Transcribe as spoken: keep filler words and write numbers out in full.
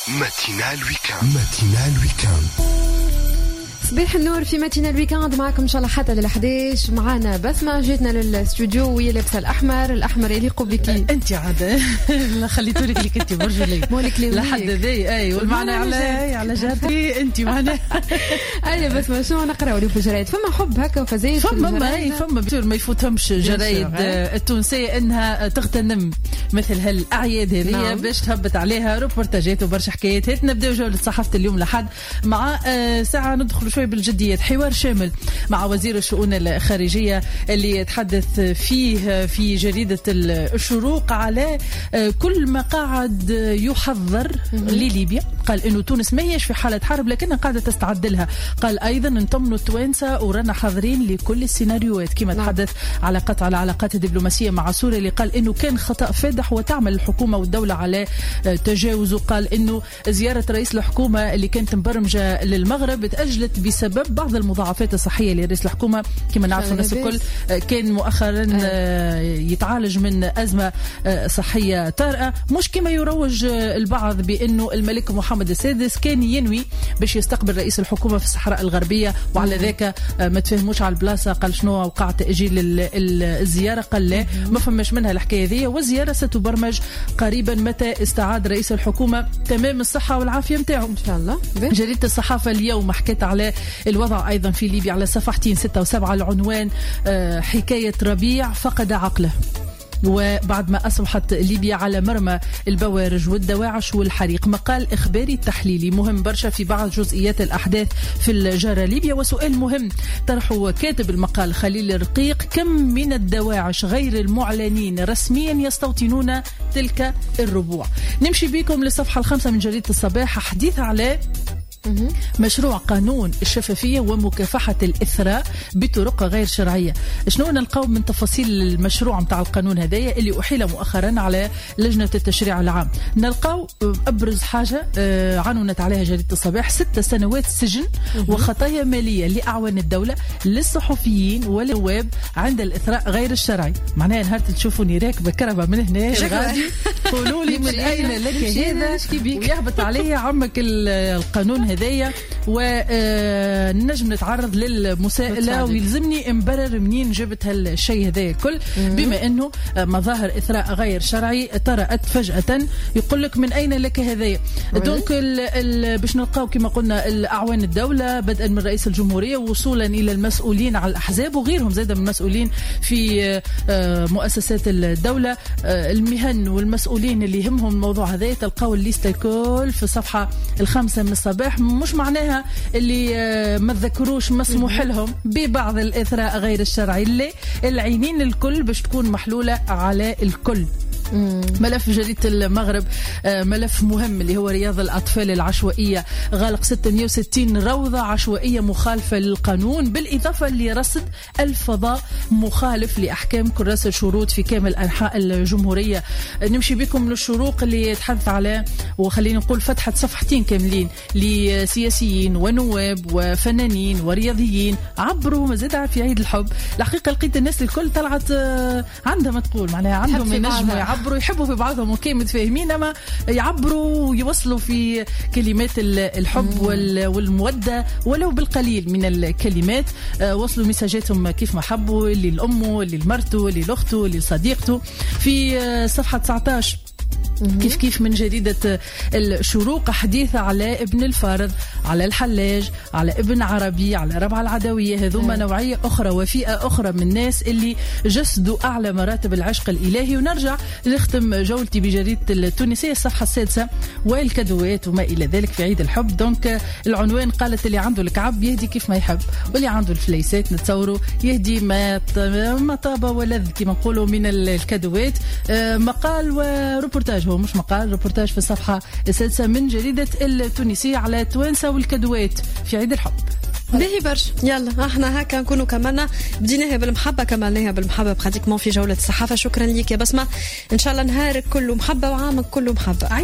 ماتينال ويكاند. ماتينال ويكاند. صباح النور في ماتينال ويكاند، معكم ان شاء الله حتى للحداش. معانا بسمة جيتنا للاستوديو وهي لابسه الاحمر، الاحمر يليق بك انت عاده. لا خليتوا لك اللي كنتي برجلي مولك لي لحد ذي. اي والمعنى على على جاتي انت معنا. اي بسمة شنو نقراو لي في الجرايد؟ فما حب هكا وفزايد فما اي فما بتقول ما يفوتهمش الجرايد التونسيه انها تغتنم مثل هالاعياد هذه نعم. باش تهبط عليها روبورتاجات وبرشا حكايات. نبداو جوله صحافه اليوم لحد مع ساعه ندخل شوي بالجديات. حوار شامل مع وزير الشؤون الخارجية اللي يتحدث فيه في جريدة الشروق على كل ما قاعد يحضر لليبيا. قال إنه تونس ما هيش في حالة حرب لكنها قاعدة تستعد لها. قال أيضا نطمنوا التوانسة ورانا حاضرين لكل السيناريوهات. كما تحدث على قطع العلاقات الدبلوماسية مع سوريا اللي قال إنه كان خطأ فادح وتعمل الحكومة والدولة على تجاوزه. قال إنه زيارة رئيس الحكومة اللي كانت مبرمجة للمغرب تأجلت بسبب بعض المضاعفات الصحية لرئيس الحكومة. كما نعرف الناس الكل كان مؤخرا يتعالج من أزمة صحية طارئة. مش كما يروج البعض بأنه الملك محمد السادس كان ينوي باش يستقبل رئيس الحكومة في الصحراء الغربية وعلى ذاك ما تفهموش على البلاصة. قال شنو وقع تأجيل الزيارة؟ قال لا ما فماش منها الحكاية ذي، والزيارة ستبرمج قريبا متى استعاد رئيس الحكومة تمام الصحة والعافية متاعه إن شاء الله. جريدة الصحافة اليوم حكيت على الوضع أيضا في ليبيا على صفحتين ستة وسبعة. العنوان حكاية ربيع فقد عقله، وبعد ما أصبحت ليبيا على مرمى البوارج والدواعش والحريق. مقال إخباري تحليلي مهم برشا في بعض جزئيات الأحداث في الجارة ليبيا. وسؤال مهم طرحه كاتب المقال خليل الرقيق: كم من الدواعش غير المعلنين رسميا يستوطنون تلك الربوع؟ نمشي بكم للصفحة الخامسة من جريدة الصباح، حديث على مشروع قانون الشفافية ومكافحة الإثراء بطرق غير شرعية. شنو نلقاو من تفاصيل المشروع متاع القانون هذايا اللي أحيل مؤخرا على لجنة التشريع العام؟ نلقاو أبرز حاجة عنونت عليها جريدة الصباح: ست سنوات سجن وخطايا مالية لأعوان الدولة للصحفيين والنواب عند الإثراء غير الشرعي. معناها نهار تشوفوني راكبة كربة من هنا غادي قولوا لي من أين لك هذا ويهبط عليه عمك القانون هذا هذايا. ونجم نتعرض للمساءلة ويلزمني امبرر منين جبت هالشيء هذايا الكل، بما انه مظاهر اثراء غير شرعي طرأت فجأة. يقول لك من اين لك هذايا؟ دونك باش نلقاو كما قلنا الاعوان الدولة بدءا من رئيس الجمهورية وصولا الى المسؤولين على الاحزاب وغيرهم زاده من المسؤولين في مؤسسات الدولة، المهن والمسؤولين اللي يهمهم الموضوع هذايا. تلقاو الليسته الكل في الصفحة الخامسة من الصباح. مش معناها اللي ما تذكروش مسموح لهم ببعض الإثراء غير الشرعي، اللي العينين الكل باش تكون محلولة على الكل. ملف جريدة المغرب ملف مهم اللي هو رياض الأطفال العشوائية. غالق ستمائة وستين روضة عشوائية مخالفة للقانون، بالإضافة لرصد الفضاء مخالف لأحكام كراسة الشروط في كامل أنحاء الجمهورية. نمشي بكم للشروق اللي يتحدث على وخلينا نقول فتحة صفحتين كاملين لسياسيين ونواب وفنانين ورياضيين عبروا مزيد في عيد الحب. الحقيقة لقيت الناس الكل طلعت عندها ما تقول معناها عندهم ينجموا يعبروا يحبوا في بعضهم وكي متفاهمين، أما يعبروا ويوصلوا في كلمات الحب والمودة ولو بالقليل من الكلمات. وصلوا مساجاتهم كيف ما حبوا، اللي لأمه اللي لمرته اللي لأخته اللي لصديقته. في صفحة تسعة عشر كيف كيف من جريدة الشروق حديث على ابن الفارض، على الحلاج، على ابن عربي، على ربع العدوية. هذوما نوعية أخرى وفئة أخرى من الناس اللي جسدوا أعلى مراتب العشق الإلهي. ونرجع نختم جولتي بجريدة التونسية الصفحة السادسة والكدوات وما إلى ذلك في عيد الحب. دونك العنوان قالت اللي عنده الكعب يهدي كيف ما يحب، واللي عنده الفليسات نتصوروا يهدي ما ما طاب ولذ كما نقولوا من الكدوات. مقال وروبورتاج، هو مش مقال، روبورتاج في الصفحة السادسة من جريدة التونسية على توانسة والكدوات في عيد الحب. باهي برشا. يلا احنا هكا نكونوا كملنا، بديناها بالمحبة كملناها بالمحبة براتيكمون في جولة الصحافة. شكرا ليك يا بسمة، ان شاء الله نهارك كله محبة وعامك كله محبة.